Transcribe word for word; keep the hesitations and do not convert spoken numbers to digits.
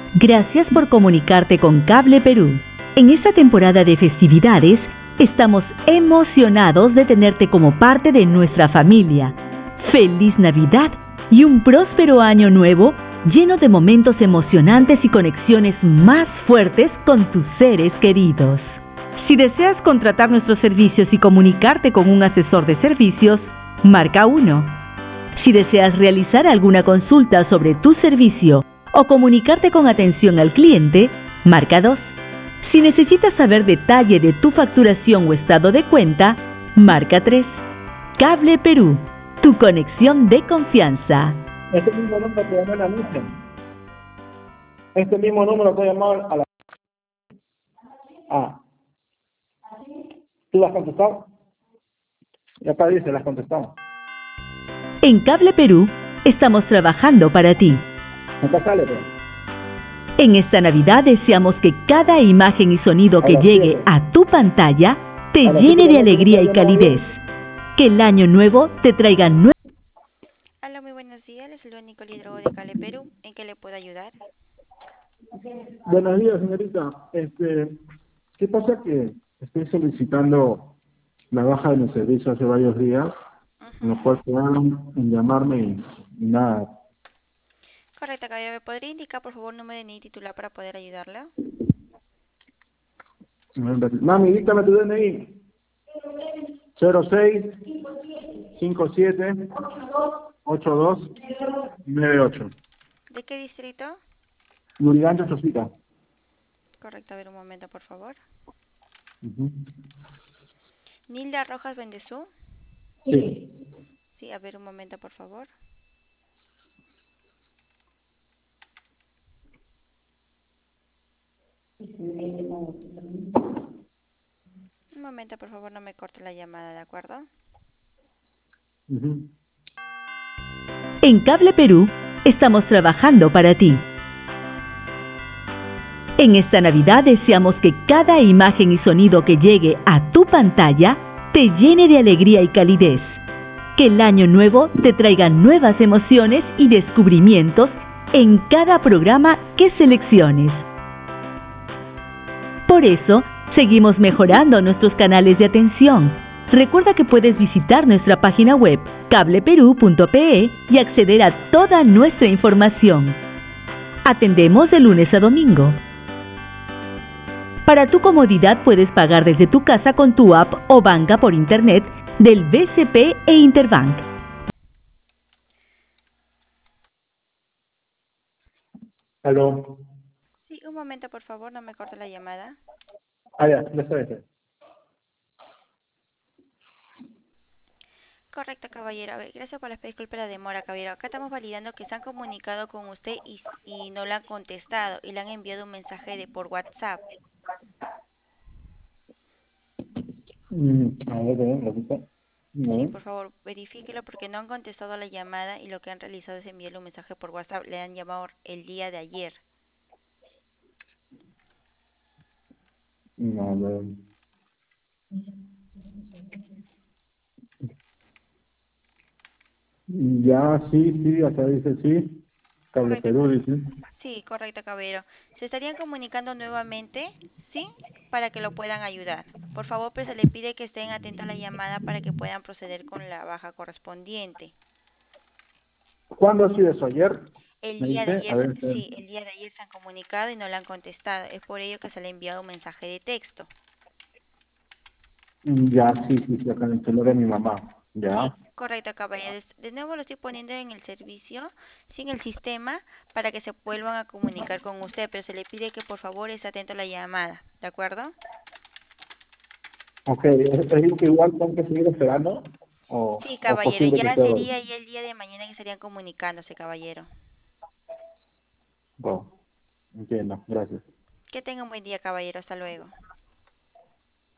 Gracias por comunicarte con Cable Perú. En esta temporada de festividades, estamos emocionados de tenerte como parte de nuestra familia. ¡Feliz Navidad y un próspero año nuevo lleno de momentos emocionantes y conexiones más fuertes con tus seres queridos! Si deseas contratar nuestros servicios y comunicarte con un asesor de servicios, marca uno. Si deseas realizar alguna consulta sobre tu servicio o comunicarte con atención al cliente, marca dos. Si necesitas saber detalle de tu facturación o estado de cuenta, marca tres. Cable Perú, tu conexión de confianza. Este mismo número te llamó en la noche. Este mismo número te llamó a la... Ah. ¿Tú las has contestado? Ya acá dice, las contestamos. En Cable Perú, estamos trabajando para ti. Acá sale, pues. En esta Navidad deseamos que cada imagen y sonido que llegue a tu pantalla te llene de alegría y calidez. Que el año nuevo te traiga nuevos... Hola, muy buenos días. Les saludo Nicole Hidrogo de Cable Perú. ¿En qué le puedo ayudar? Buenos días, señorita. Este, ¿qué pasa que estoy solicitando la baja de mi servicio hace varios días? Uh-huh. En lo cual quedaron en llamarme y, y nada. Correcto, caballero. ¿Me podría indicar, por favor, el número de N I titular para poder ayudarla? Mami, dígame tu D N I. cero seis cinco siete ocho dos nueve ocho. ¿De qué distrito? Lurigancho, Chosica. Correcto, a ver un momento, por favor. Uh-huh. Nilda Rojas Bendezú. Sí. Sí, a ver un momento, por favor. Un momento, por favor, no me corte la llamada, ¿de acuerdo? Uh-huh. En Cable Perú, estamos trabajando para ti. En esta Navidad deseamos que cada imagen y sonido que llegue a tu pantalla te llene de alegría y calidez. Que el año nuevo te traiga nuevas emociones y descubrimientos en cada programa que selecciones. Por eso, seguimos mejorando nuestros canales de atención. Recuerda que puedes visitar nuestra página web cable perú punto pe y acceder a toda nuestra información. Atendemos de lunes a domingo. Para tu comodidad puedes pagar desde tu casa con tu app o banca por internet del B C P e Interbank. Aló. Sí, un momento, por favor, no me corte la llamada. Ah, ya, ya está, ya está. Correcto, caballero. A ver, gracias por la disculpa de la demora, caballero. Acá estamos validando que se han comunicado con usted y, y no le han contestado y le han enviado un mensaje de por WhatsApp. Mm, a ver, ven, repita. Sí, No. por favor, verifíquelo porque no han contestado la llamada y lo que han realizado es enviarle un mensaje por WhatsApp. Le han llamado el día de ayer. No, a ver. Ya, sí, sí, acá dice sí. Cable Correcto. Perú dice. Sí, correcto, caballero. Se estarían comunicando nuevamente, ¿sí? Para que lo puedan ayudar. Por favor, pues se le pide que estén atentos a la llamada para que puedan proceder con la baja correspondiente. ¿Cuándo ha sido eso? ¿Ayer? El Me día de dice, a ayer, ver, espera. sí, el día de ayer se han comunicado y no le han contestado. Es por ello que se le ha enviado un mensaje de texto. Mm, ya, sí, sí, sí, acá en el celular de mi mamá. Sí, Ya. correcto, caballero. De nuevo lo estoy poniendo en el servicio, sí, en el sistema, para que se vuelvan a comunicar con usted, pero se le pide que por favor esté atento a la llamada, ¿de acuerdo? Ok, ¿es, es algo que igual tengo que seguir esperando? ¿O, Sí, o caballero, posible que ya sea hoy? sería ya el día de mañana que estarían comunicándose, caballero. Bueno, entiendo, gracias. Que tenga un buen día, caballero. Hasta luego.